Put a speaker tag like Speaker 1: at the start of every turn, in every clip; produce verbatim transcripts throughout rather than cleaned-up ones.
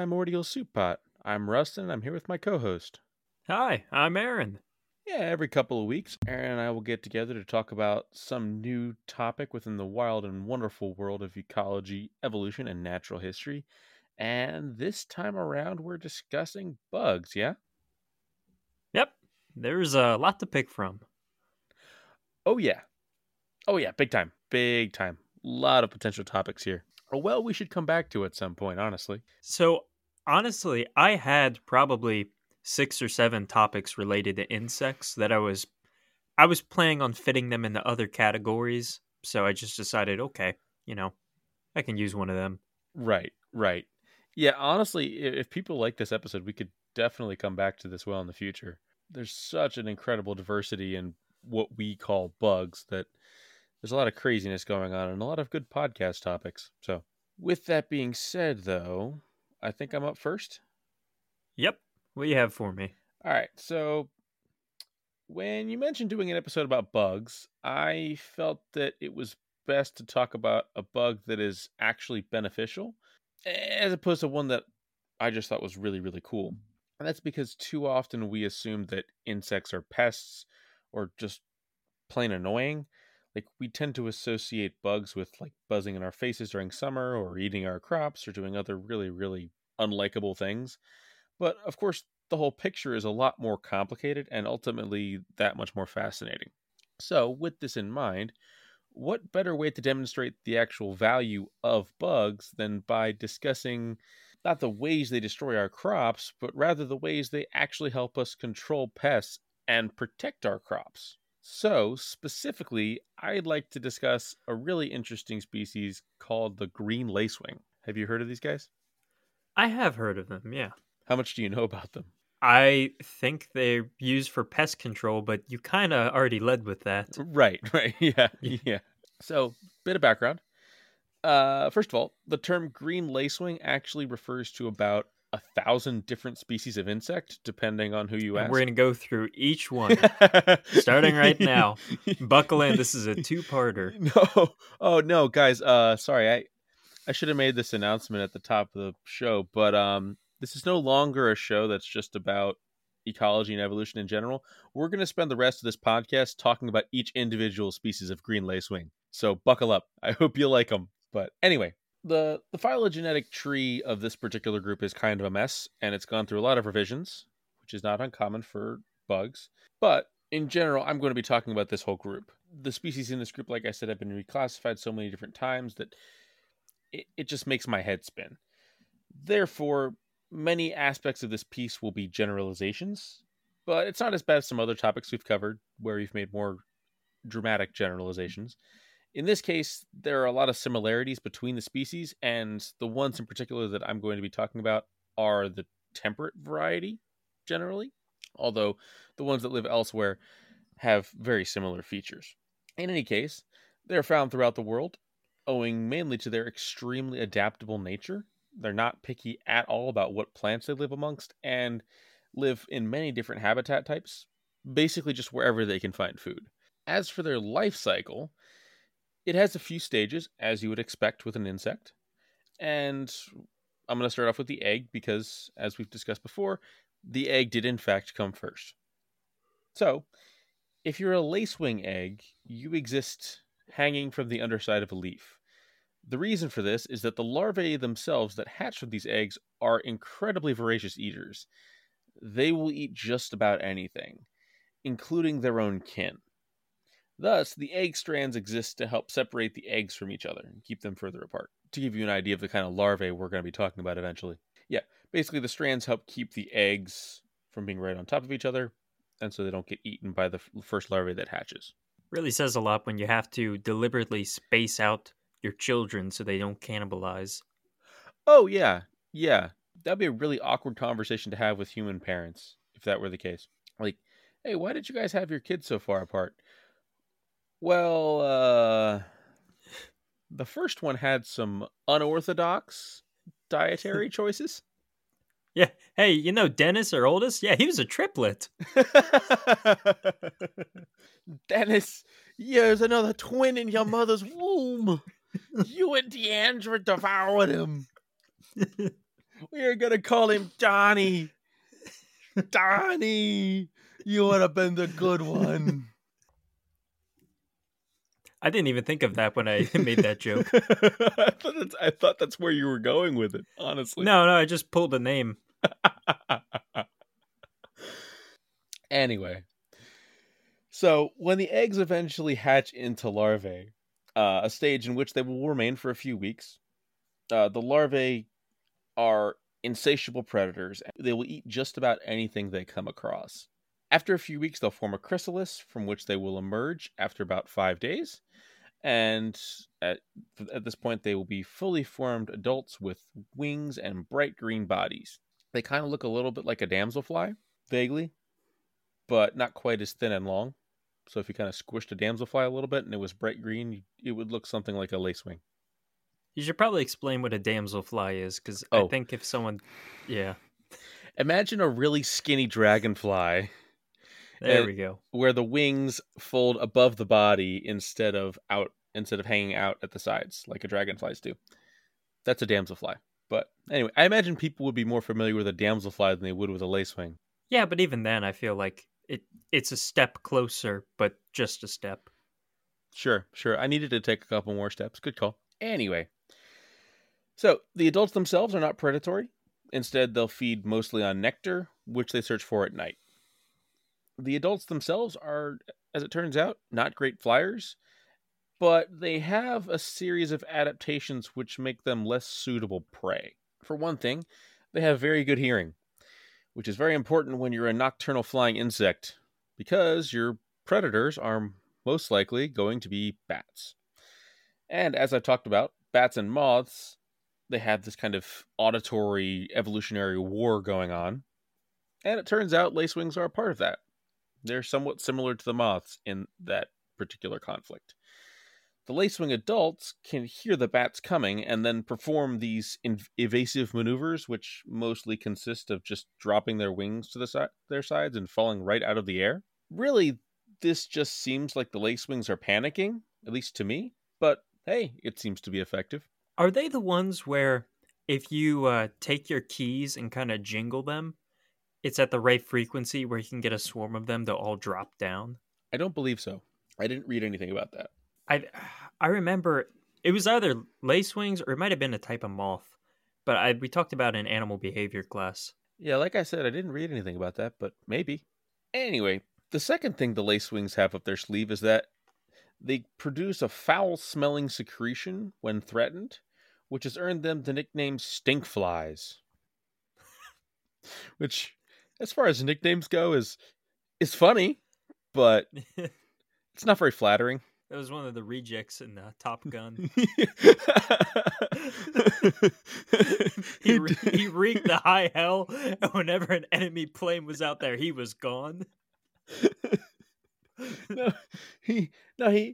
Speaker 1: Primordial Soup Pot. I'm Rustin, and I'm here with my co-host.
Speaker 2: Hi, I'm Aaron.
Speaker 1: Yeah, every couple of weeks, Aaron and I will get together to talk about some new topic within the wild and wonderful world of ecology, evolution, and natural history. And this time around, we're discussing bugs, yeah?
Speaker 2: Yep, there's a lot to pick from.
Speaker 1: Oh, yeah. Oh, yeah, big time. Big time. A lot of potential topics here. Well, we should come back to at some point, honestly.
Speaker 2: So, honestly, I had probably six or seven topics related to insects that I was I was planning on fitting them into other categories, so I just decided, okay, you know, I can use one of them.
Speaker 1: Right, right. Yeah, honestly, i- if people like this episode, we could definitely come back to this well in the future. There's such an incredible diversity in what we call bugs that there's a lot of craziness going on and a lot of good podcast topics. So, with that being said, though, I think I'm up first.
Speaker 2: Yep, what do you have for me?
Speaker 1: All right, so when you mentioned doing an episode about bugs, I felt that it was best to talk about a bug that is actually beneficial as opposed to one that I just thought was really, really cool. And that's because too often we assume that insects are pests or just plain annoying. Like, we tend to associate bugs with like buzzing in our faces during summer or eating our crops or doing other really, really unlikable things. But of course, the whole picture is a lot more complicated and ultimately that much more fascinating. So, with this in mind, what better way to demonstrate the actual value of bugs than by discussing not the ways they destroy our crops, but rather the ways they actually help us control pests and protect our crops? So, specifically, I'd like to discuss a really interesting species called the green lacewing. Have you heard of these guys?
Speaker 2: I have heard of them, yeah.
Speaker 1: How much do you know about them?
Speaker 2: I think they're used for pest control, but you kind of already led with that.
Speaker 1: Right, right. Yeah,
Speaker 2: Yeah.
Speaker 1: yeah. So, bit of background. Uh, first of all, the term green lacewing actually refers to about a thousand different species of insect, depending on who you
Speaker 2: And
Speaker 1: ask.
Speaker 2: we're going to go through each one, starting right now. Buckle in, this is a two-parter.
Speaker 1: No, oh no, guys. Uh, sorry, I I should have made this announcement at the top of the show, but um, this is no longer a show that's just about ecology and evolution in general. We're going to spend the rest of this podcast talking about each individual species of green lacewing. So buckle up. I hope you like them. But anyway, the the phylogenetic tree of this particular group is kind of a mess, and it's gone through a lot of revisions, which is not uncommon for bugs. But in general, I'm going to be talking about this whole group. The species in this group, like I said, have been reclassified so many different times that it, it just makes my head spin. Therefore, many aspects of this piece will be generalizations, but it's not as bad as some other topics we've covered where we've made more dramatic generalizations. In this case, there are a lot of similarities between the species, and the ones in particular that I'm going to be talking about are the temperate variety, generally, although the ones that live elsewhere have very similar features. In any case, they are found throughout the world, owing mainly to their extremely adaptable nature. They're not picky at all about what plants they live amongst, and live in many different habitat types, basically just wherever they can find food. As for their life cycle, it has a few stages, as you would expect with an insect. And I'm going to start off with the egg because, as we've discussed before, the egg did in fact come first. So, if you're a lacewing egg, you exist hanging from the underside of a leaf. The reason for this is that the larvae themselves that hatch from these eggs are incredibly voracious eaters. They will eat just about anything, including their own kin. Thus, the egg strands exist to help separate the eggs from each other and keep them further apart. To give you an idea of the kind of larvae we're going to be talking about eventually. Yeah, basically the strands help keep the eggs from being right on top of each other, and so they don't get eaten by the first larvae that hatches.
Speaker 2: Really says a lot when you have to deliberately space out your children so they don't cannibalize.
Speaker 1: Oh, yeah, yeah. That'd be a really awkward conversation to have with human parents, if that were the case. Like, hey, why did you guys have your kids so far apart? Well, uh, the first one had some unorthodox dietary choices.
Speaker 2: Yeah, hey, you know Dennis, our oldest? Yeah, he was a triplet.
Speaker 1: Dennis, there's another twin in your mother's womb. You and Deandra devoured him. We are gonna call him Donnie. Donnie, you would have been the good one.
Speaker 2: I didn't even think of that when I made that joke.
Speaker 1: I, thought that's, I thought that's where you were going with it, honestly.
Speaker 2: No, no, I just pulled a name.
Speaker 1: Anyway, so when the eggs eventually hatch into larvae, uh, a stage in which they will remain for a few weeks, uh, the larvae are insatiable predators. They will eat just about anything they come across. After a few weeks, they'll form a chrysalis from which they will emerge after about five days. And at, at this point, they will be fully formed adults with wings and bright green bodies. They kind of look a little bit like a damselfly, vaguely, but not quite as thin and long. So if you kind of squished a damselfly a little bit and it was bright green, it would look something like a lacewing.
Speaker 2: You should probably explain what a damselfly is, because
Speaker 1: Oh.
Speaker 2: I think if someone... Yeah.
Speaker 1: Imagine a really skinny dragonfly.
Speaker 2: There
Speaker 1: uh,
Speaker 2: we go.
Speaker 1: Where the wings fold above the body instead of out instead of hanging out at the sides like a dragonflies do. That's a damselfly. But anyway, I imagine people would be more familiar with a damselfly than they would with a lacewing.
Speaker 2: Yeah, but even then, I feel like it it's a step closer, but just a step.
Speaker 1: Sure, sure. I needed to take a couple more steps. Good call. Anyway, so the adults themselves are not predatory. Instead, they'll feed mostly on nectar, which they search for at night. The adults themselves are, as it turns out, not great flyers, but they have a series of adaptations which make them less suitable prey. For one thing, they have very good hearing, which is very important when you're a nocturnal flying insect, because your predators are most likely going to be bats. And as I've talked about, bats and moths, they have this kind of auditory evolutionary war going on. And it turns out lacewings are a part of that. They're somewhat similar to the moths in that particular conflict. The lacewing adults can hear the bats coming and then perform these inv- evasive maneuvers, which mostly consist of just dropping their wings to the si- their sides and falling right out of the air. Really, this just seems like the lacewings are panicking, at least to me, but hey, it seems to be effective.
Speaker 2: Are they the ones where if you uh, take your keys and kind of jingle them, it's at the right frequency where you can get a swarm of them to all drop down?
Speaker 1: I don't believe so. I didn't read anything about that.
Speaker 2: I I remember it was either lacewings or it might have been a type of moth, but I we talked about it in animal behavior class.
Speaker 1: Yeah, like I said, I didn't read anything about that, but maybe. Anyway, the second thing the lacewings have up their sleeve is that they produce a foul-smelling secretion when threatened, which has earned them the nickname stinkflies. Which, as far as nicknames go, is is funny, but it's not very flattering.
Speaker 2: That was one of the rejects in uh, Top Gun. he, re- he wreaked the high hell, and whenever an enemy plane was out there, he was gone.
Speaker 1: no, he no he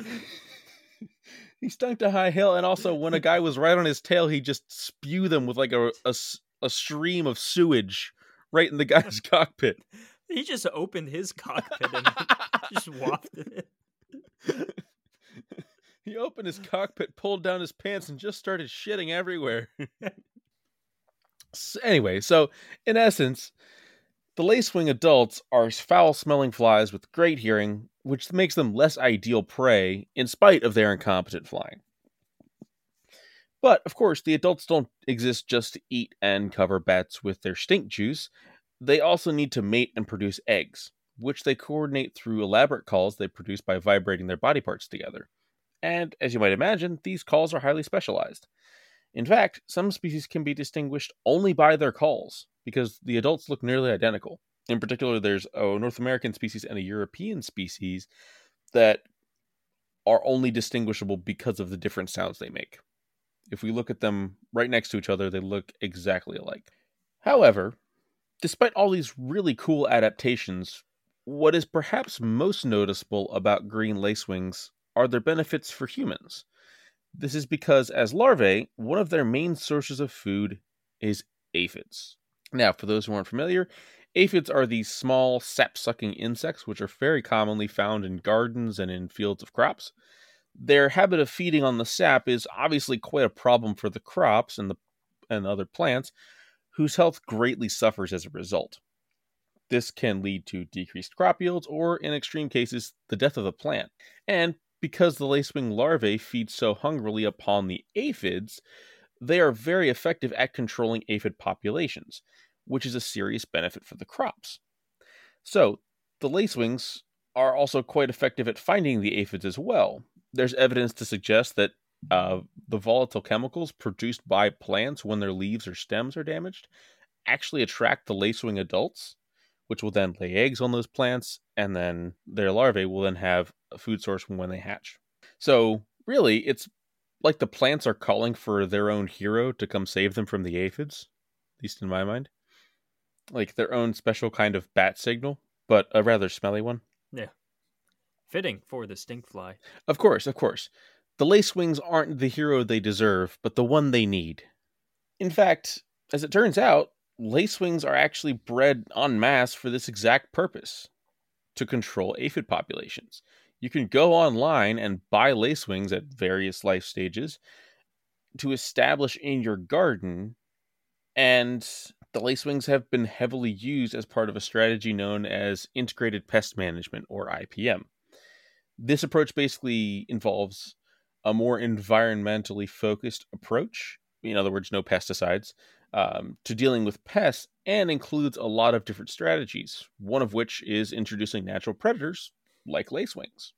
Speaker 1: he stunk to high hell, and also when a guy was right on his tail, he just spewed them with like a, a, a stream of sewage right in the guy's cockpit.
Speaker 2: He just opened his cockpit and just wafted it.
Speaker 1: He opened his cockpit, pulled down his pants, and just started shitting everywhere. So anyway, so in essence, the lacewing adults are foul-smelling flies with great hearing, which makes them less ideal prey in spite of their incompetent flying. But, of course, the adults don't exist just to eat and cover bats with their stink juice. They also need to mate and produce eggs, which they coordinate through elaborate calls they produce by vibrating their body parts together. And, as you might imagine, these calls are highly specialized. In fact, some species can be distinguished only by their calls, because the adults look nearly identical. In particular, there's a North American species and a European species that are only distinguishable because of the different sounds they make. If we look at them right next to each other, they look exactly alike. However, despite all these really cool adaptations, what is perhaps most noticeable about green lacewings are their benefits for humans. This is because, as larvae, one of their main sources of food is aphids. Now, for those who aren't familiar, aphids are these small, sap-sucking insects which are very commonly found in gardens and in fields of crops. Their habit of feeding on the sap is obviously quite a problem for the crops and the and other plants, whose health greatly suffers as a result. This can lead to decreased crop yields or, in extreme cases, the death of the plant. And because the lacewing larvae feed so hungrily upon the aphids, they are very effective at controlling aphid populations, which is a serious benefit for the crops. So, the lacewings are also quite effective at finding the aphids as well. There's evidence to suggest that uh, the volatile chemicals produced by plants when their leaves or stems are damaged actually attract the lacewing adults, which will then lay eggs on those plants, and then their larvae will then have a food source from when they hatch. So, really, it's like the plants are calling for their own hero to come save them from the aphids, at least in my mind. Like their own special kind of bat signal, but a rather smelly one.
Speaker 2: Yeah. Fitting for the stink fly.
Speaker 1: Of course, of course. The lacewings aren't the hero they deserve, but the one they need. In fact, as it turns out, lacewings are actually bred en masse for this exact purpose, to control aphid populations. You can go online and buy lacewings at various life stages to establish in your garden, and the lacewings have been heavily used as part of a strategy known as Integrated Pest Management, or I P M. This approach basically involves a more environmentally focused approach, in other words, no pesticides, um, to dealing with pests, and includes a lot of different strategies, one of which is introducing natural predators like lacewings.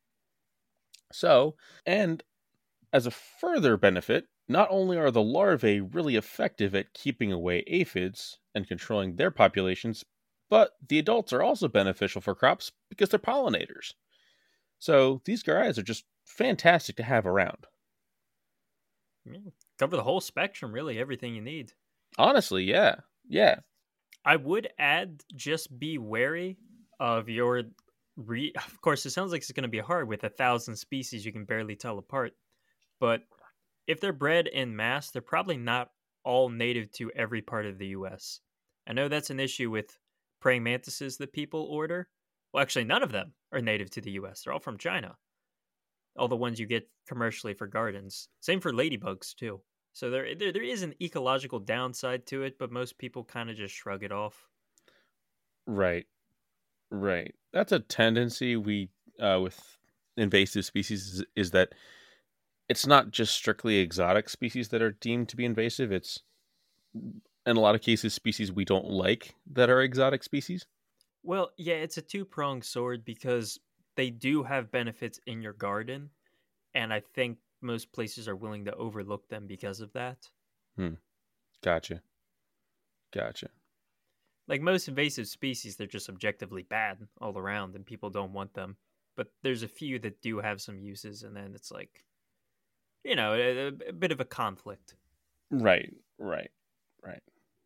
Speaker 1: So, and as a further benefit, not only are the larvae really effective at keeping away aphids and controlling their populations, but the adults are also beneficial for crops because they're pollinators. So these guys are just fantastic to have around.
Speaker 2: Yeah, cover the whole spectrum, really, everything you need.
Speaker 1: Honestly, yeah. Yeah.
Speaker 2: I would add, just be wary of your... Re- of course, it sounds like it's going to be hard with a thousand species you can barely tell apart. But if they're bred in mass, they're probably not all native to every part of the U S. I know that's an issue with praying mantises that people order. Well, actually, none of them are native to the U S. They're all from China. All the ones you get commercially for gardens. Same for ladybugs, too. So there, there, there is an ecological downside to it, but most people kind of just shrug it off.
Speaker 1: Right. Right. That's a tendency we, uh, with invasive species, is, is that it's not just strictly exotic species that are deemed to be invasive. It's, in a lot of cases, species we don't like that are exotic species.
Speaker 2: Well, yeah, it's a two-pronged sword because they do have benefits in your garden, and I think most places are willing to overlook them because of that.
Speaker 1: Hmm. Gotcha. Gotcha.
Speaker 2: Like most invasive species, they're just objectively bad all around, and people don't want them. But there's a few that do have some uses, and then it's like, you know, a, a bit of a conflict.
Speaker 1: Right, right, right.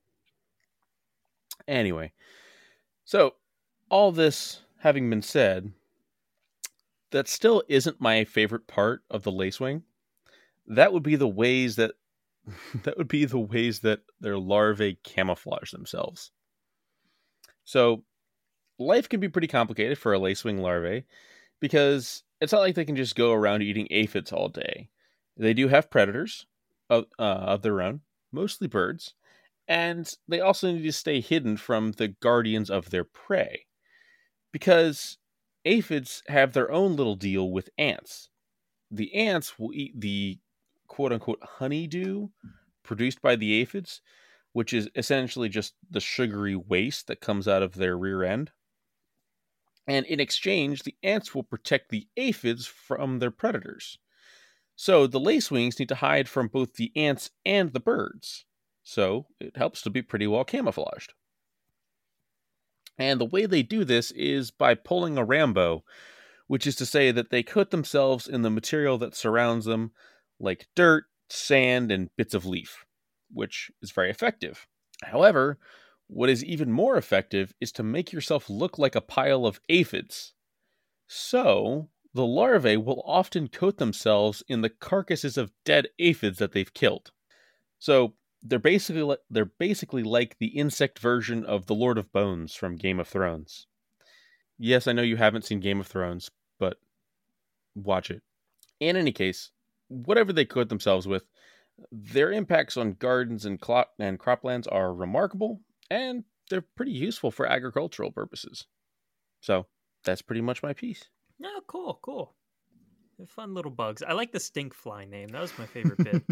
Speaker 1: Anyway, so all this having been said, that still isn't my favorite part of the lacewing. That would be the ways that that would be the ways that their larvae camouflage themselves. So, life can be pretty complicated for a lacewing larvae because it's not like they can just go around eating aphids all day. They do have predators of, uh, of their own, mostly birds, and they also need to stay hidden from the guardians of their prey because aphids have their own little deal with ants. The ants will eat the quote-unquote honeydew produced by the aphids, which is essentially just the sugary waste that comes out of their rear end. And in exchange, the ants will protect the aphids from their predators. So the lacewings need to hide from both the ants and the birds. So it helps to be pretty well camouflaged. And the way they do this is by pulling a Rambo, which is to say that they coat themselves in the material that surrounds them, like dirt, sand, and bits of leaf, which is very effective. However, what is even more effective is to make yourself look like a pile of aphids. So, the larvae will often coat themselves in the carcasses of dead aphids that they've killed. So, they're basically they're basically like the insect version of the Lord of Bones from Game of Thrones. Yes, I know you haven't seen Game of Thrones, but watch it. In any case, whatever they coat themselves with, Their impacts on gardens and, clo- and croplands are remarkable, and they're pretty useful for agricultural purposes. So that's pretty much my piece.
Speaker 2: Oh, cool, cool. They're fun little bugs. I like the stink fly name. That was my favorite bit.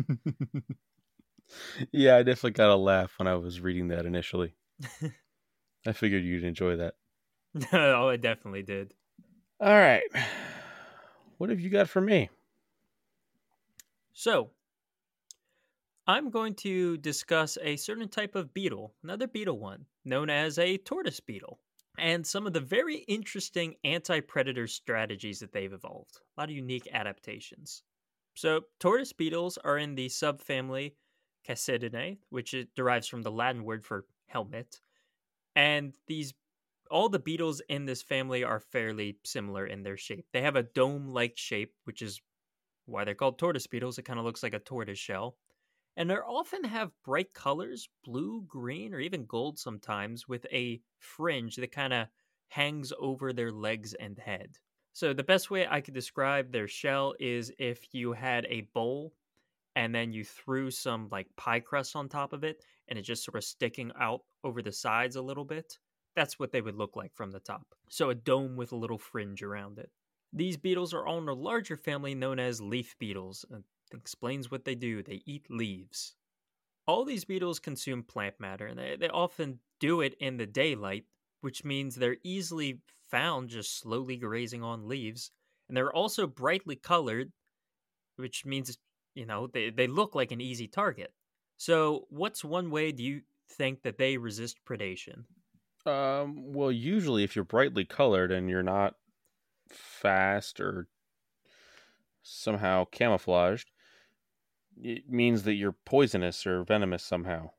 Speaker 1: Yeah, I definitely got a laugh when I was reading that initially. I figured you'd enjoy that.
Speaker 2: Oh, I definitely did.
Speaker 1: All right. What have you got for me?
Speaker 2: So, I'm going to discuss a certain type of beetle, another beetle one, known as a tortoise beetle, and some of the very interesting anti predator strategies that they've evolved. A lot of unique adaptations. So, tortoise beetles are in the subfamily Cassididae, which it derives from the Latin word for helmet. And these all the beetles in this family are fairly similar in their shape. They have a dome-like shape, which is why they're called tortoise beetles. It kind of looks like a tortoise shell. And they often have bright colors, blue, green, or even gold sometimes, with a fringe that kind of hangs over their legs and head. So the best way I could describe their shell is if you had a bowl and then you threw some like pie crust on top of it and it just sort of sticking out over the sides a little bit. That's what they would look like from the top. So a dome with a little fringe around it. These beetles are all in a larger family known as leaf beetles. It explains what they do. They eat leaves. All these beetles consume plant matter, and they, they often do it in the daylight, which means they're easily found just slowly grazing on leaves. And they're also brightly colored, which means, you know, they, they look like an easy target. So, what's one way do you think that they resist predation?
Speaker 1: Um, well, usually if you're brightly colored and you're not fast or somehow camouflaged, it means that you're poisonous or venomous somehow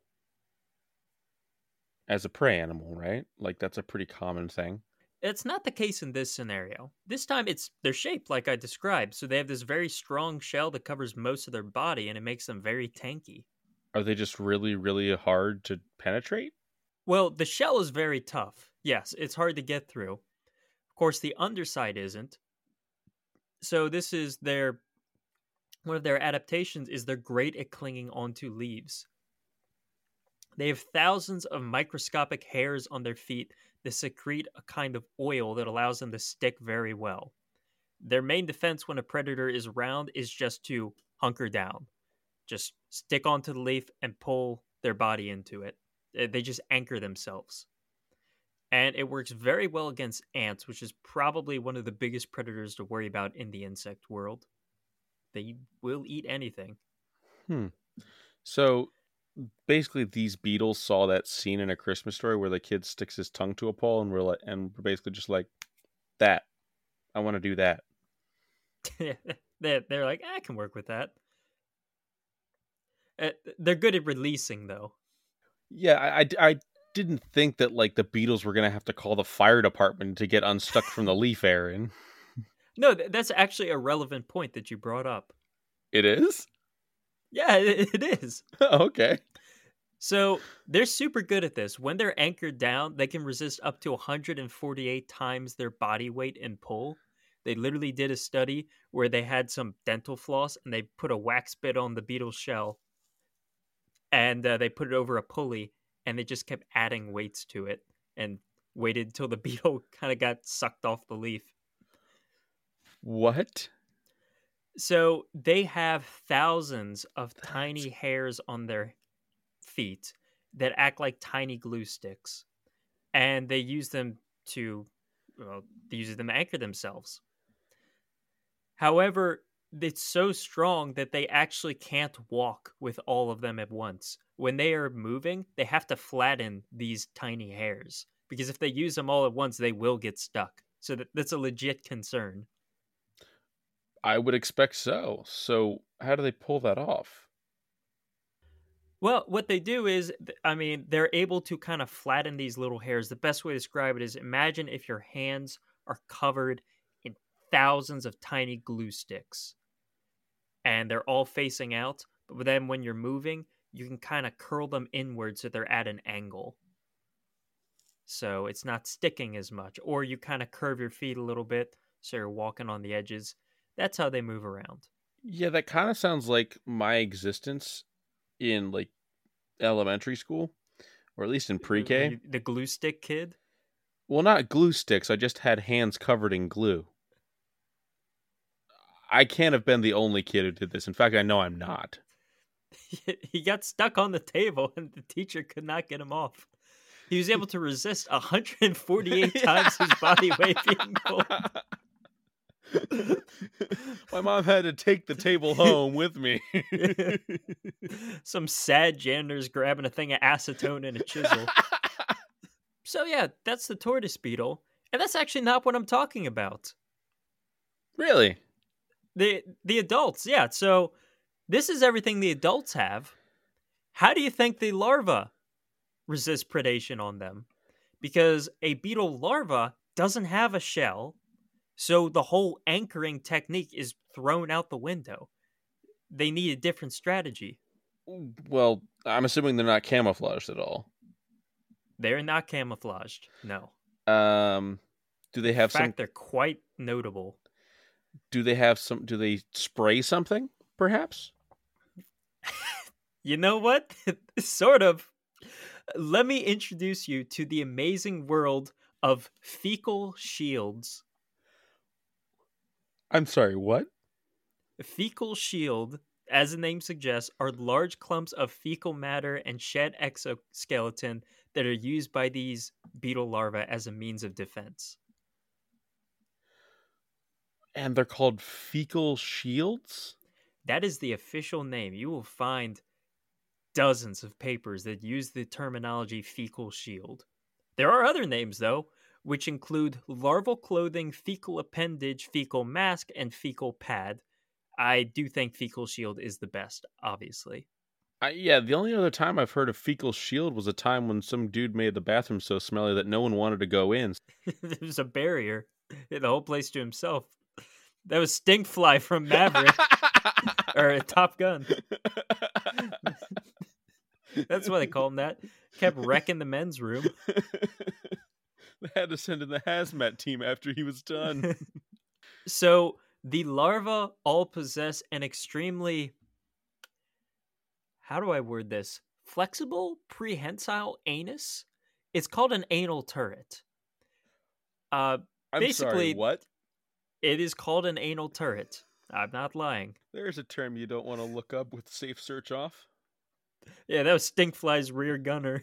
Speaker 1: as a prey animal, right? Like that's a pretty common thing.
Speaker 2: It's not the case in this scenario. This time it's they're shaped like I described, so they have this very strong shell that covers most of their body and it makes them very tanky.
Speaker 1: Are they just really, really hard to penetrate?
Speaker 2: Well, the shell is very tough. Yes, it's hard to get through. Of course, the underside isn't. So this is their one of their adaptations is they're great at clinging onto leaves. They have thousands of microscopic hairs on their feet that secrete a kind of oil that allows them to stick very well. Their main defense when a predator is around is just to hunker down. Just stick onto the leaf and pull their body into it. They just anchor themselves. And it works very well against ants, which is probably one of the biggest predators to worry about in the insect world. They will eat anything.
Speaker 1: Hmm. So basically, these beetles saw that scene in A Christmas Story where the kid sticks his tongue to a pole, and we're like, and we're basically just like, that. I want to do that.
Speaker 2: they're, they're like, I can work with that. Uh, they're good at releasing, though.
Speaker 1: Yeah, I, I, I didn't think that like the beetles were gonna have to call the fire department to get unstuck from the leaf, Aaron.
Speaker 2: No, th- that's actually a relevant point that you brought up.
Speaker 1: It is?
Speaker 2: Yeah, it, it is.
Speaker 1: Okay.
Speaker 2: So they're super good at this. When they're anchored down, they can resist up to one hundred forty-eight times their body weight and pull. They literally did a study where they had some dental floss and they put a wax bit on the beetle shell and uh, they put it over a pulley and they just kept adding weights to it and waited until the beetle kind of got sucked off the leaf.
Speaker 1: What?
Speaker 2: So they have thousands of tiny hairs on their feet that act like tiny glue sticks, and they use them to, well, they use them to anchor themselves. However, it's so strong that they actually can't walk with all of them at once. When they are moving, they have to flatten these tiny hairs because if they use them all at once, they will get stuck. So that, that's a legit concern.
Speaker 1: I would expect so. So how do they pull that off?
Speaker 2: Well, what they do is, I mean, they're able to kind of flatten these little hairs. The best way to describe it is imagine if your hands are covered in thousands of tiny glue sticks and they're all facing out. But then when you're moving, you can kind of curl them inward so they're at an angle. So it's not sticking as much. Or you kind of curve your feet a little bit so you're walking on the edges. That's how they move around.
Speaker 1: Yeah, that kind of sounds like my existence in like elementary school, or at least in
Speaker 2: Were
Speaker 1: pre-K.
Speaker 2: you the glue stick kid?
Speaker 1: Well, not glue sticks. I just had hands covered in glue. I can't have been the only kid who did this. In fact, I know I'm not.
Speaker 2: He got stuck on the table and the teacher could not get him off. He was able to resist one hundred forty-eight times his body weight being pulled.
Speaker 1: My mom had to take the table home with me.
Speaker 2: Some sad janitor's grabbing a thing of acetone and a chisel. So yeah, that's the tortoise beetle. And that's actually not what I'm talking about.
Speaker 1: Really?
Speaker 2: The the adults, yeah. So this is everything the adults have. How do you think the larva resist predation on them? Because a beetle larva doesn't have a shell, so the whole anchoring technique is thrown out the window. They need a different strategy.
Speaker 1: Well, I'm assuming they're not camouflaged at all.
Speaker 2: They're not camouflaged, no.
Speaker 1: Um, do they have
Speaker 2: In fact,
Speaker 1: some?
Speaker 2: they're quite notable.
Speaker 1: Do they have some? Do they spray something? Perhaps.
Speaker 2: You know what? Sort of. Let me introduce you to the amazing world of fecal shields.
Speaker 1: I'm sorry. What?
Speaker 2: Fecal shield, as the name suggests, are large clumps of fecal matter and shed exoskeleton that are used by these beetle larvae as a means of defense.
Speaker 1: And they're called fecal shields?
Speaker 2: That is the official name. You will find dozens of papers that use the terminology fecal shield. There are other names, though, which include larval clothing, fecal appendage, fecal mask, and fecal pad. I do think fecal shield is the best, obviously.
Speaker 1: I, yeah, the only other time I've heard of fecal shield was a time when some dude made the bathroom so smelly that no one wanted to go in.
Speaker 2: There's a barrier. He had the whole place to himself. That was Stinkfly from Maverick. Or Top Gun. That's why they call him that. Kept wrecking the men's room.
Speaker 1: They had to send in the hazmat team after he was done.
Speaker 2: So the larvae all possess an extremely, how do I word this? Flexible, prehensile anus. It's called an anal turret. Uh,
Speaker 1: I'm
Speaker 2: basically,
Speaker 1: sorry, what?
Speaker 2: It is called an anal turret. I'm not lying.
Speaker 1: There's a term you don't want to look up with safe search off.
Speaker 2: Yeah, that was Stinkfly's rear gunner.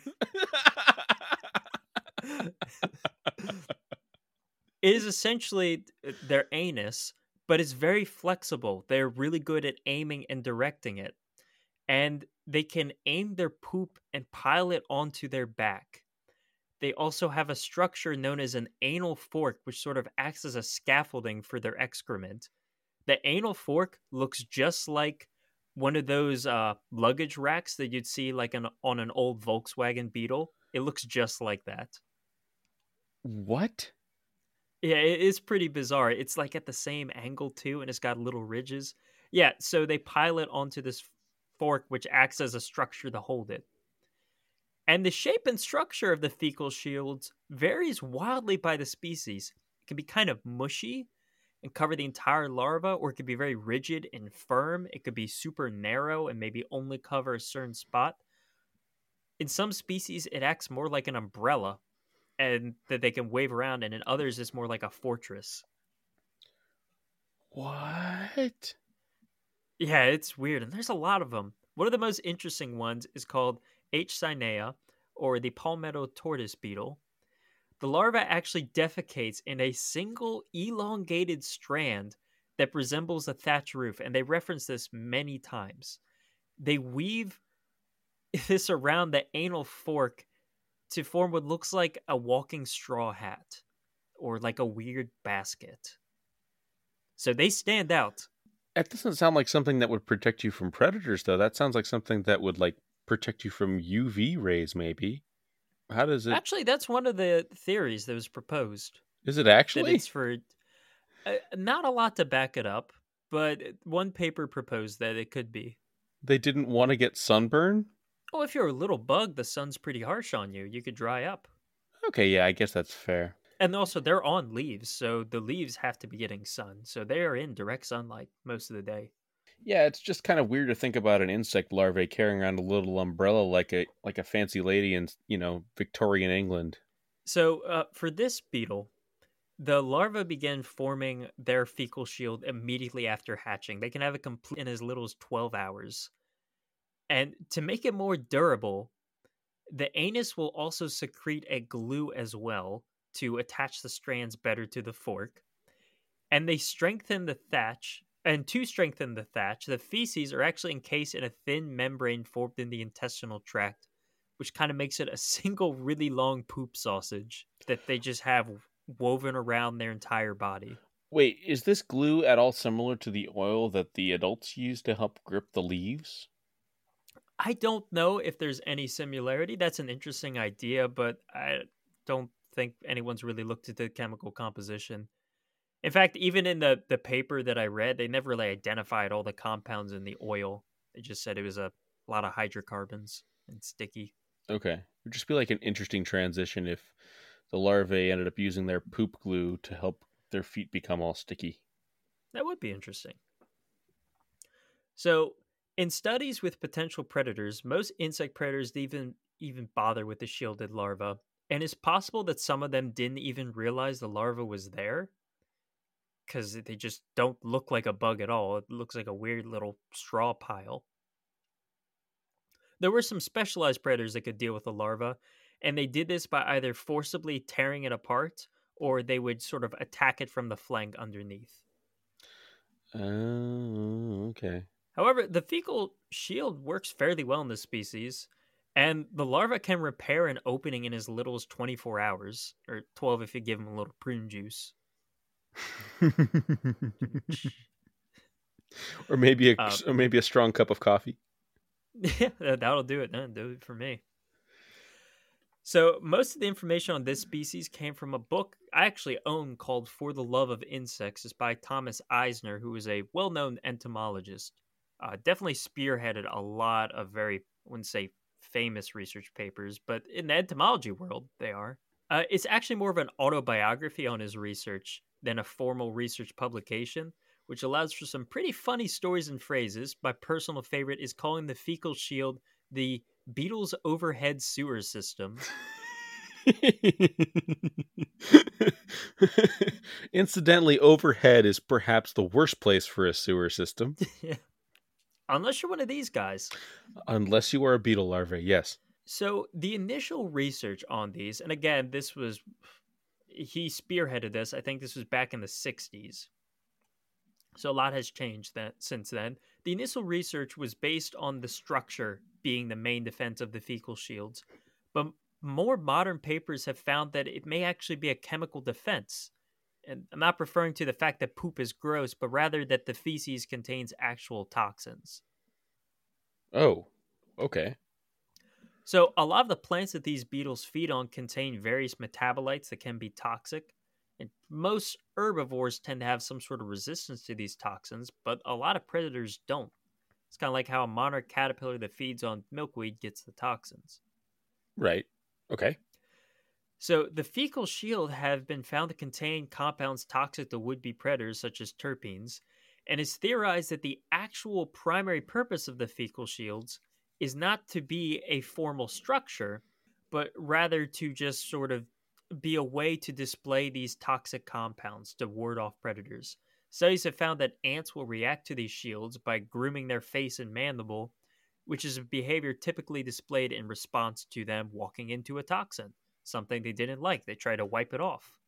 Speaker 2: It is essentially their anus, but it's very flexible. They're really good at aiming and directing it. And they can aim their poop and pile it onto their back. They also have a structure known as an anal fork, which sort of acts as a scaffolding for their excrement. The anal fork looks just like one of those uh, luggage racks that you'd see like an, on an old Volkswagen Beetle. It looks just like that.
Speaker 1: What?
Speaker 2: Yeah, it is pretty bizarre. It's like at the same angle too, and it's got little ridges. Yeah, so they pile it onto this fork, which acts as a structure to hold it. And the shape and structure of the fecal shields varies wildly by the species. It can be kind of mushy and cover the entire larva, or it could be very rigid and firm. It could be super narrow and maybe only cover a certain spot. In some species, it acts more like an umbrella and that they can wave around, and in others, it's more like a fortress.
Speaker 1: What?
Speaker 2: Yeah, it's weird, and there's a lot of them. One of the most interesting ones is called H. cyanea, or the palmetto tortoise beetle. The larva actually defecates in a single elongated strand that resembles a thatch roof, and they reference this many times. They weave this around the anal fork to form what looks like a walking straw hat, or like a weird basket. So they stand out.
Speaker 1: That doesn't sound like something that would protect you from predators, though. That sounds like something that would, like, protect you from U V rays, maybe. How does it...
Speaker 2: Actually, that's one of the theories that was proposed.
Speaker 1: Is it actually?
Speaker 2: That it's for... Uh, not a lot to back it up, but one paper proposed that it could be.
Speaker 1: They didn't want to get sunburn?
Speaker 2: Oh, if you're a little bug, the sun's pretty harsh on you. You could dry up.
Speaker 1: Okay, yeah, I guess that's fair.
Speaker 2: And also, they're on leaves, so the leaves have to be getting sun. So they are in direct sunlight most of the day.
Speaker 1: Yeah, it's just kind of weird to think about an insect larvae carrying around a little umbrella like a like a fancy lady in, you know, Victorian England.
Speaker 2: So, uh, for this beetle, the larvae begin forming their fecal shield immediately after hatching. They can have it complete in as little as twelve hours. And to make it more durable, the anus will also secrete a glue as well to attach the strands better to the fork. And they strengthen the thatch. And to strengthen the thatch, the feces are actually encased in a thin membrane formed in the intestinal tract, which kind of makes it a single really long poop sausage that they just have woven around their entire body.
Speaker 1: Wait, is this glue at all similar to the oil that the adults use to help grip the leaves?
Speaker 2: I don't know if there's any similarity. That's an interesting idea, but I don't think anyone's really looked at the chemical composition. In fact, even in the, the paper that I read, they never really identified all the compounds in the oil. They just said it was a lot of hydrocarbons and sticky.
Speaker 1: Okay. It would just be like an interesting transition if the larvae ended up using their poop glue to help their feet become all sticky.
Speaker 2: That would be interesting. So, in studies with potential predators, most insect predators even even bother with the shielded larva, and it's possible that some of them didn't even realize the larva was there because they just don't look like a bug at all. It looks like a weird little straw pile. There were some specialized predators that could deal with the larva, and they did this by either forcibly tearing it apart or they would sort of attack it from the flank underneath.
Speaker 1: Oh, okay.
Speaker 2: However, the fecal shield works fairly well in this species, and the larva can repair an opening in as little as twenty-four hours, or twelve if you give them a little prune juice.
Speaker 1: or maybe a
Speaker 2: Uh,
Speaker 1: or maybe a strong cup of coffee.
Speaker 2: Yeah, that'll do it. That'll do it for me. So, most of the information on this species came from a book I actually own called For the Love of Insects. It's by Thomas Eisner, who is a well known entomologist. Uh, definitely spearheaded a lot of very, I wouldn't say famous research papers, but in the entomology world, they are. Uh, it's actually more of an autobiography on his research than a formal research publication, which allows for some pretty funny stories and phrases. My personal favorite is calling the fecal shield the beetle's overhead sewer system.
Speaker 1: Incidentally, overhead is perhaps the worst place for a sewer system.
Speaker 2: Yeah. Unless you're one of these guys.
Speaker 1: Unless you are a beetle larvae, yes.
Speaker 2: So the initial research on these, and again, this was, he spearheaded this. I think this was back in the sixties. So a lot has changed that since then. The initial research was based on the structure being the main defense of the fecal shields, but more modern papers have found that it may actually be a chemical defense. And I'm not referring to the fact that poop is gross, but rather that the feces contains actual toxins.
Speaker 1: Oh, okay.
Speaker 2: So a lot of the plants that these beetles feed on contain various metabolites that can be toxic. And most herbivores tend to have some sort of resistance to these toxins, but a lot of predators don't. It's kind of like how a monarch caterpillar that feeds on milkweed gets the toxins.
Speaker 1: Right. Okay.
Speaker 2: So the fecal shield have been found to contain compounds toxic to would-be predators such as terpenes, and it's theorized that the actual primary purpose of the fecal shields is not to be a formal structure, but rather to just sort of be a way to display these toxic compounds to ward off predators. Studies have found that ants will react to these shields by grooming their face and mandible, which is a behavior typically displayed in response to them walking into a toxin, something they didn't like. They try to wipe it off.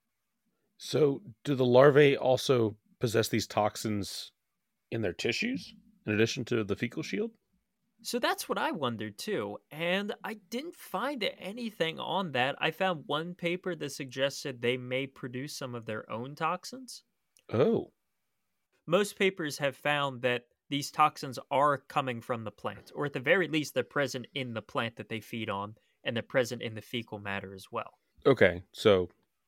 Speaker 1: So, do the larvae also possess these toxins in their tissues, in addition to the fecal shield?
Speaker 2: So that's what I wondered too, and I didn't find anything on that. I found one paper that suggested they may produce some of their own toxins.
Speaker 1: Oh.
Speaker 2: Most papers have found that these toxins are coming from the plant, or at the very least, they're present in the plant that they feed on, and they're present in the fecal matter as well.
Speaker 1: Okay, so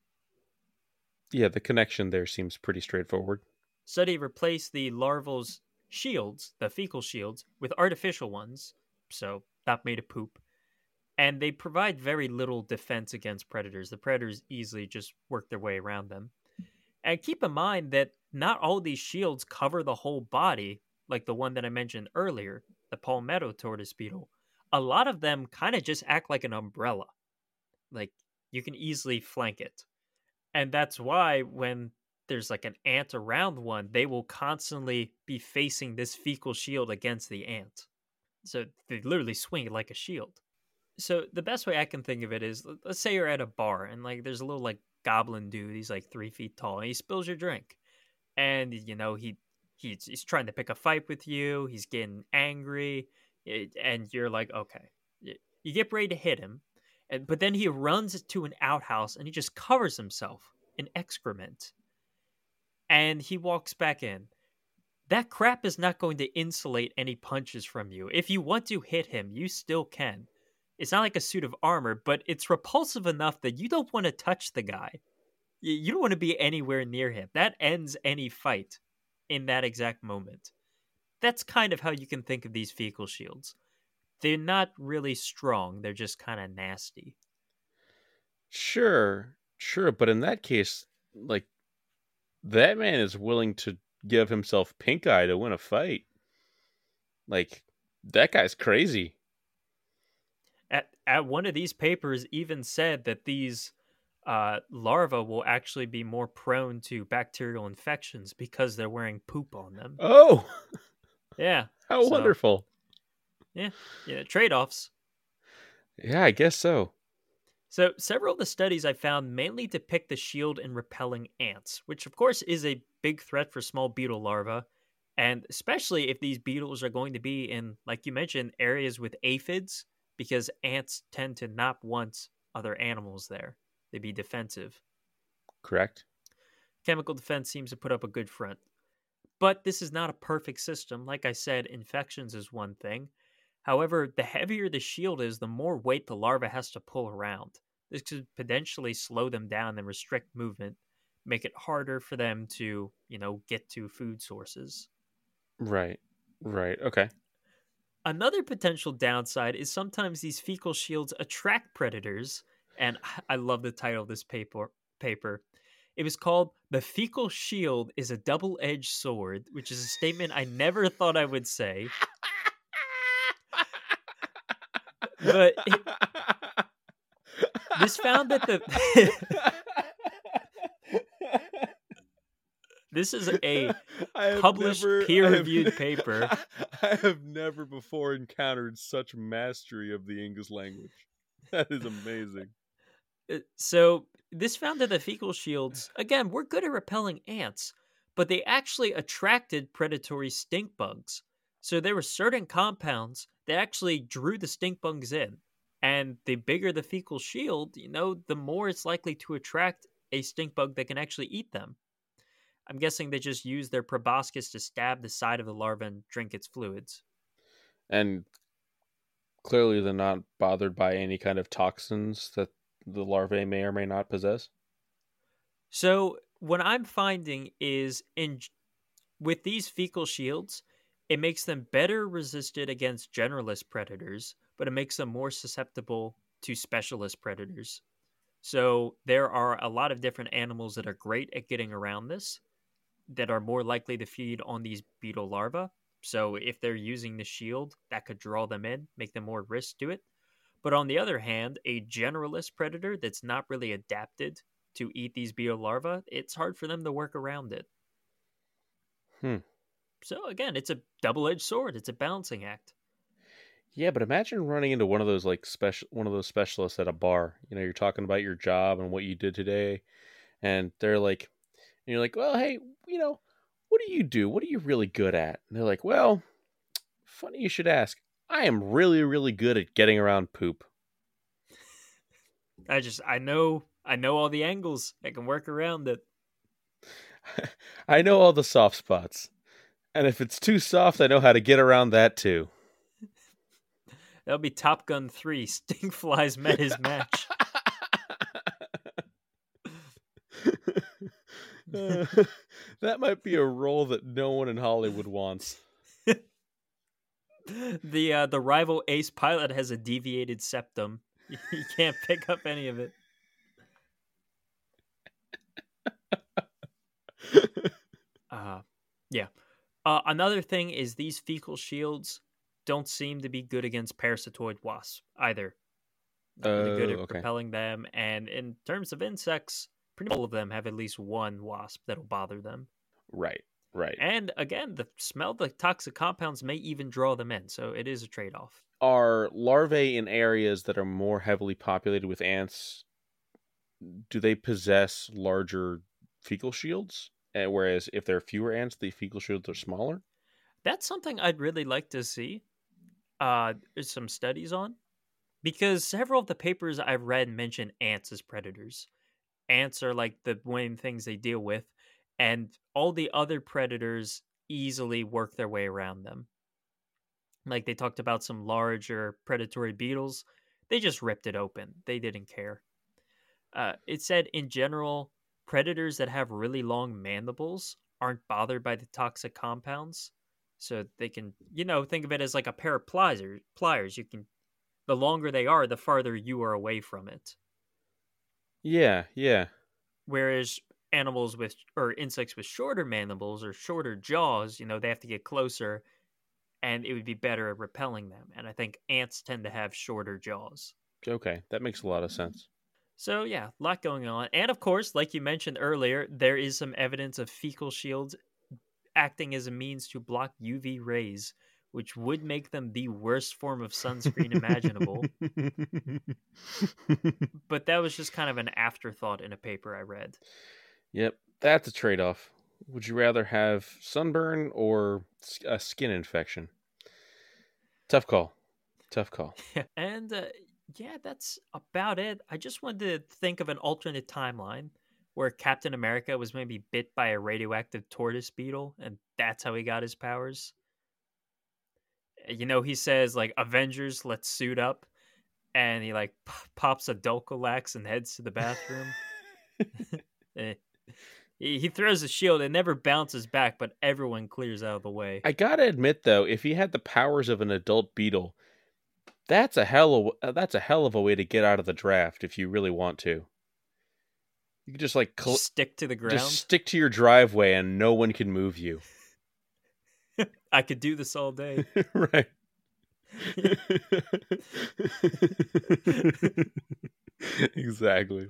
Speaker 1: yeah, the connection there seems pretty straightforward.
Speaker 2: Study replaced the larval's shields, the fecal shields, with artificial ones, so not made of poop, and they provide very little defense against predators. The predators easily just work their way around them. And keep in mind that not all these shields cover the whole body. like the one that I mentioned earlier, the palmetto tortoise beetle, a lot of them kind of just act like an umbrella. Like you can easily flank it. And that's why when there's like an ant around one, they will constantly be facing this fecal shield against the ant. So they literally swing it like a shield. So the best way I can think of it is, let's say you're at a bar and like there's a little like goblin dude. He's like three feet tall and he spills your drink, and you know he he's, he's trying to pick a fight with you. He's getting angry, and you're like, okay, you get ready to hit him, and but then he runs to an outhouse and he just covers himself in excrement, and he walks back in. That crap is not going to insulate any punches from you. If you want to hit him, you still can. It's not like a suit of armor, but it's repulsive enough that you don't want to touch the guy. You don't want to be anywhere near him. That ends any fight in that exact moment. That's kind of how you can think of these fecal shields. They're not really strong. They're just kind of nasty.
Speaker 1: Sure, sure. But in that case, like, that man is willing to give himself pink eye to win a fight. Like, that guy's crazy.
Speaker 2: At at one of these papers even said that these uh, larvae will actually be more prone to bacterial infections because they're wearing poop on them.
Speaker 1: Oh,
Speaker 2: yeah!
Speaker 1: How
Speaker 2: so,
Speaker 1: wonderful!
Speaker 2: Yeah, yeah, trade-offs.
Speaker 1: Yeah, I guess so.
Speaker 2: So several of the studies I found mainly depict the shield in repelling ants, which of course is a big threat for small beetle larvae, and especially if these beetles are going to be in, like you mentioned, areas with aphids, because ants tend to not want other animals there. They'd be defensive.
Speaker 1: Correct.
Speaker 2: Chemical defense seems to put up a good front. But this is not a perfect system. Like I said, infections is one thing. However, the heavier the shield is, the more weight the larva has to pull around. This could potentially slow them down and restrict movement, make it harder for them to, you know, get to food sources.
Speaker 1: Right. Right. Okay.
Speaker 2: Another potential downside is sometimes these fecal shields attract predators, and I love the title of this paper. Paper. It was called "The Fecal Shield is a Double-Edged Sword," which is a statement I never thought I would say. But it, this found that the this is a published never, peer-reviewed have, paper.
Speaker 1: I have never before encountered such mastery of the English language. That is amazing.
Speaker 2: So this found that the fecal shields, again, were good at repelling ants, but they actually attracted predatory stink bugs. So there were certain compounds that actually drew the stink bugs in. And the bigger the fecal shield, you know, the more it's likely to attract a stink bug that can actually eat them. I'm guessing they just use their proboscis to stab the side of the larva and drink its fluids.
Speaker 1: And clearly they're not bothered by any kind of toxins that the larvae may or may not possess.
Speaker 2: So what I'm finding is in with these fecal shields, it makes them better resisted against generalist predators, but it makes them more susceptible to specialist predators. So there are a lot of different animals that are great at getting around this, that are more likely to feed on these beetle larvae. So if they're using the shield, that could draw them in, make them more risk to it. But on the other hand, a generalist predator that's not really adapted to eat these beetle larvae, it's hard for them to work around it.
Speaker 1: Hmm.
Speaker 2: So again, it's a double-edged sword. It's a balancing act.
Speaker 1: Yeah, but imagine running into one of those like special one of those specialists at a bar. You know, you're talking about your job and what you did today, and they're like, and you're like, well, hey, you know, what do you do? What are you really good at? And they're like, well, funny you should ask. I am really, really good at getting around poop.
Speaker 2: I just, I know, I know all the angles. I can work around it.
Speaker 1: I know all the soft spots. And if it's too soft, I know how to get around that too.
Speaker 2: That'll be Top Gun three. Stinkflies met his match.
Speaker 1: uh, that might be a role that no one in Hollywood wants.
Speaker 2: the uh, the rival ace pilot has a deviated septum. He can't pick up any of it. Uh, yeah. Uh, another thing is these fecal shields don't seem to be good against parasitoid wasps either. Not really good
Speaker 1: Oh,
Speaker 2: at
Speaker 1: okay.
Speaker 2: repelling them. And in terms of insects, pretty much all of them have at least one wasp that'll bother them.
Speaker 1: Right, right.
Speaker 2: And again, the smell of the toxic compounds may even draw them in. So it is a trade off.
Speaker 1: Are larvae in areas that are more heavily populated with ants, do they possess larger fecal shields? And whereas if there are fewer ants, the fecal shields are smaller?
Speaker 2: That's something I'd really like to see uh, there's some studies on. Because several of the papers I've read mention ants as predators. Ants are like the main things they deal with, and all the other predators easily work their way around them. Like they talked about some larger predatory beetles, they just ripped it open. They didn't care. Uh, it said in general, predators that have really long mandibles aren't bothered by the toxic compounds. So they can, you know, think of it as like a pair of pliers. Pliers. You can, the longer they are, the farther you are away from it.
Speaker 1: Yeah, yeah.
Speaker 2: Whereas animals with, or insects with shorter mandibles or shorter jaws, you know, they have to get closer and it would be better at repelling them. And I think ants tend to have shorter jaws.
Speaker 1: Okay, that makes a lot of sense.
Speaker 2: So, yeah, a lot going on. And of course, like you mentioned earlier, there is some evidence of fecal shields acting as a means to block U V rays, which would make them the worst form of sunscreen imaginable. But that was just kind of an afterthought in a paper I read.
Speaker 1: Yep, that's a trade-off. Would you rather have sunburn or a skin infection? Tough call. Tough call.
Speaker 2: And uh, yeah, that's about it. I just wanted to think of an alternate timeline where Captain America was maybe bit by a radioactive tortoise beetle, and that's how he got his powers. You know, he says, like, Avengers, let's suit up. And he, like, p- pops a Dulcolax and heads to the bathroom. he, he throws a shield. It never bounces back, but everyone clears out of the way.
Speaker 1: I gotta admit, though, if he had the powers of an adult beetle, that's a hell of, that's a hell of a way to get out of the draft if you really want to. You can just, like... Cl-
Speaker 2: just stick to the ground?
Speaker 1: Just stick to your driveway and no one can move you.
Speaker 2: I could do this all day.
Speaker 1: Right. Exactly.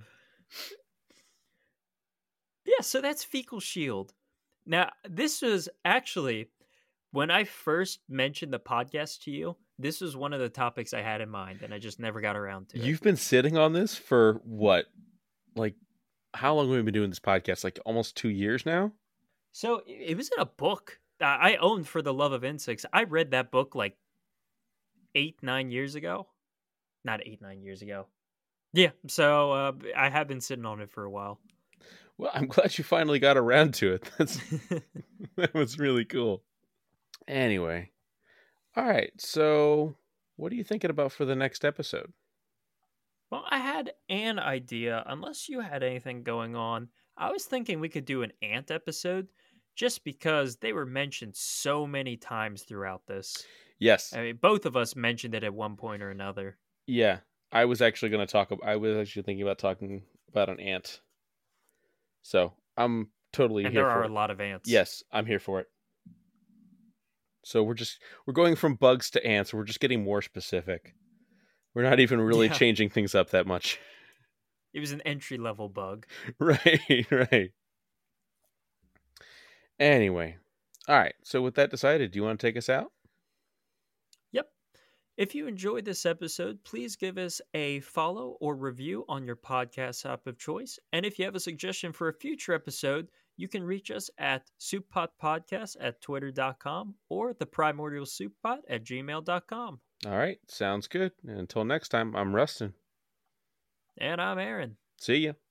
Speaker 2: Yeah, so that's fecal shield. Now, this was actually, when I first mentioned the podcast to you, this was one of the topics I had in mind, and I just never got around to it.
Speaker 1: You've been sitting on this for what? Like, how long have we been doing this podcast? Like, almost two years now?
Speaker 2: So, it was in a book I owned, For the Love of Insects. I read that book like eight, nine years ago. Not eight, nine years ago. Yeah, so uh, I have been sitting on it for a while.
Speaker 1: Well, I'm glad you finally got around to it. That's that was really cool. Anyway, all right. So, what are you thinking about for the next episode?
Speaker 2: Well, I had an idea. Unless you had anything going on, I was thinking we could do an ant episode, just because they were mentioned so many times throughout this.
Speaker 1: Yes.
Speaker 2: I mean, both of us mentioned it at one point or another.
Speaker 1: Yeah, I was actually going to talk. I was actually thinking about talking about an ant. So I'm totally
Speaker 2: and
Speaker 1: here for it.
Speaker 2: And there are a lot of ants.
Speaker 1: Yes, I'm here for it. So we're just we're going from bugs to ants. We're just getting more specific. We're not even really yeah. changing things up that much.
Speaker 2: It was an entry level bug.
Speaker 1: Right, right. Anyway, all right. So with that decided, do you want to take us out?
Speaker 2: Yep. If you enjoyed this episode, please give us a follow or review on your podcast app of choice. And if you have a suggestion for a future episode, you can reach us at souppotpodcast at twitter dot com or the primordial souppot at gmail dot com.
Speaker 1: All right. Sounds good. And until next time, I'm Rustin.
Speaker 2: And I'm Aaron.
Speaker 1: See ya.